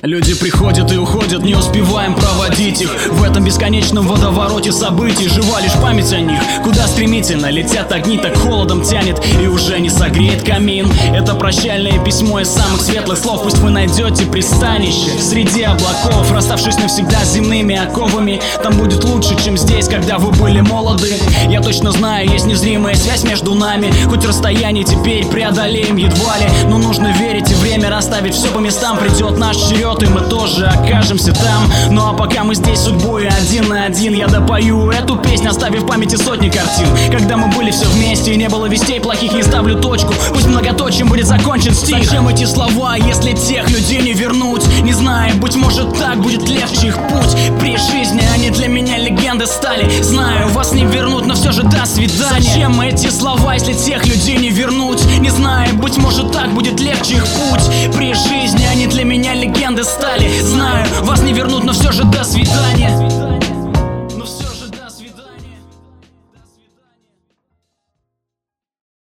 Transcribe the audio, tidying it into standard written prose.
Люди приходят и уходят, не успеваем проводить их в этом бесконечном водовороте событий. Жива лишь память о них, куда стремительно летят огни, так холодом тянет и уже не согреет камин. Это прощальное письмо из самых светлых слов. Пусть вы найдете пристанище среди облаков, расставшись навсегда с земными оковами. Там будет лучше, чем здесь, когда вы были молоды. Я точно знаю, есть незримая связь между нами. Хоть расстояние теперь преодолеем едва ли, но нужно верить и время расставить все по местам. Придет наш черед, и мы тоже окажемся там. Ну а пока мы здесь судьбой один на один, я допою эту песню, оставив в памяти сотни картин. Когда мы были все вместе и не было вестей плохих, не ставлю точку, пусть многоточием будет закончен стих. Зачем эти слова, если тех людей не вернуть? Не знаю, быть может так будет легче их путь. При жизни они для меня легенды стали. Знаю, вас не вернут, но все же до свидания. Зачем эти слова, если тех людей не вернуть? Не знаю, быть может так будет легче их путь. При жизни они для меня легенды стали. Знаю, вас не вернут, но все же до свидания.